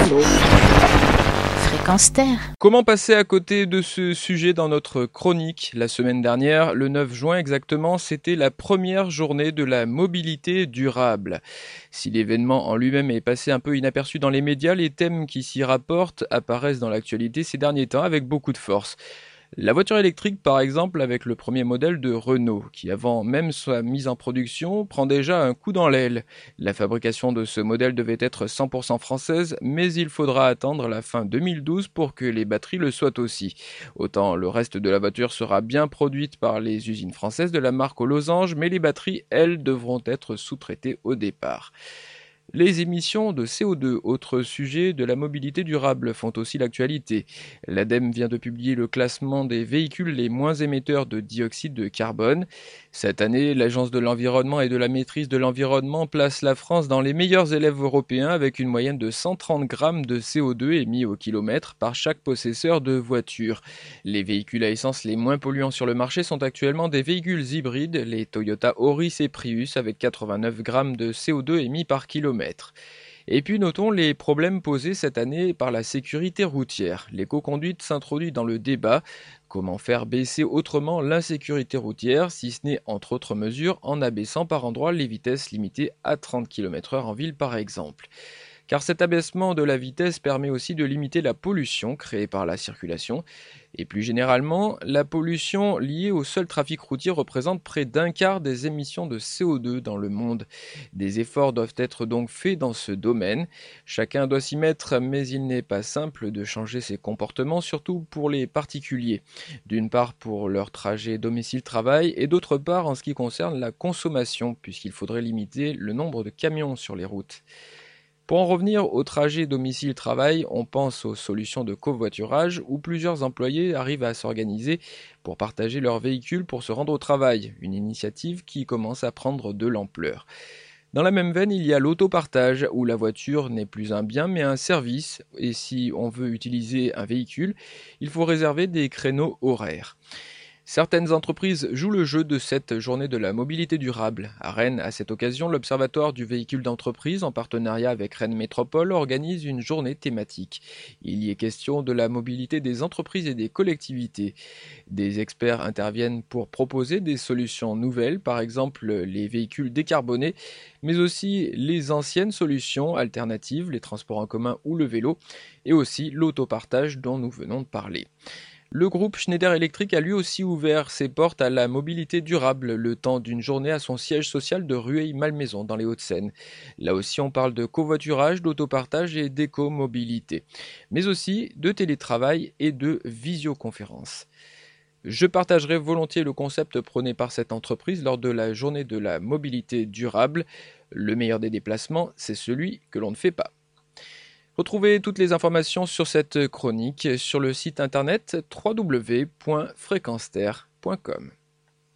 l'eau. Fréquence Terre. Comment passer à côté de ce sujet dans notre chronique? La semaine dernière, le 9 juin exactement, c'était la première journée de la mobilité durable. Si l'événement en lui-même est passé un peu inaperçu dans les médias, les thèmes qui s'y rapportent apparaissent dans l'actualité ces derniers temps avec beaucoup de force. La voiture électrique, par exemple, avec le premier modèle de Renault, qui avant même sa mise en production, prend déjà un coup dans l'aile. La fabrication de ce modèle devait être 100% française, mais il faudra attendre la fin 2012 pour que les batteries le soient aussi. Autant le reste de la voiture sera bien produite par les usines françaises de la marque aux losanges, mais les batteries, elles, devront être sous-traitées au départ. Les émissions de CO2, autre sujet de la mobilité durable, font aussi l'actualité. L'ADEME vient de publier le classement des véhicules les moins émetteurs de dioxyde de carbone. Cette année, l'Agence de l'environnement et de la maîtrise de l'environnement place la France dans les meilleurs élèves européens avec une moyenne de 130 grammes de CO2 émis au kilomètre par chaque possesseur de voiture. Les véhicules à essence les moins polluants sur le marché sont actuellement des véhicules hybrides, les Toyota Auris et Prius avec 89 grammes de CO2 émis par kilomètre. Et puis notons les problèmes posés cette année par la sécurité routière. L'éco-conduite s'introduit dans le débat. Comment faire baisser autrement l'insécurité routière, si ce n'est, entre autres mesures, en abaissant par endroits les vitesses limitées à 30 km/h en ville par exemple. Car cet abaissement de la vitesse permet aussi de limiter la pollution créée par la circulation. Et plus généralement, la pollution liée au seul trafic routier représente près d'un quart des émissions de CO2 dans le monde. Des efforts doivent être donc faits dans ce domaine. Chacun doit s'y mettre, mais il n'est pas simple de changer ses comportements, surtout pour les particuliers. D'une part pour leur trajet domicile-travail et d'autre part en ce qui concerne la consommation, puisqu'il faudrait limiter le nombre de camions sur les routes. Pour en revenir au trajet domicile-travail, on pense aux solutions de covoiturage où plusieurs employés arrivent à s'organiser pour partager leur véhicule pour se rendre au travail, une initiative qui commence à prendre de l'ampleur. Dans la même veine, il y a l'autopartage où la voiture n'est plus un bien mais un service et si on veut utiliser un véhicule, il faut réserver des créneaux horaires. Certaines entreprises jouent le jeu de cette journée de la mobilité durable. À Rennes, à cette occasion, l'Observatoire du véhicule d'entreprise, en partenariat avec Rennes Métropole, organise une journée thématique. Il y est question de la mobilité des entreprises et des collectivités. Des experts interviennent pour proposer des solutions nouvelles, par exemple les véhicules décarbonés, mais aussi les anciennes solutions alternatives, les transports en commun ou le vélo, et aussi l'autopartage dont nous venons de parler. Le groupe Schneider Electric a lui aussi ouvert ses portes à la mobilité durable le temps d'une journée à son siège social de Rueil-Malmaison dans les Hauts-de-Seine. Là aussi on parle de covoiturage, d'autopartage et d'éco-mobilité, mais aussi de télétravail et de visioconférence. Je partagerai volontiers le concept prôné par cette entreprise lors de la journée de la mobilité durable. Le meilleur des déplacements, c'est celui que l'on ne fait pas. Retrouvez toutes les informations sur cette chronique sur le site internet www.fréquenceterre.com.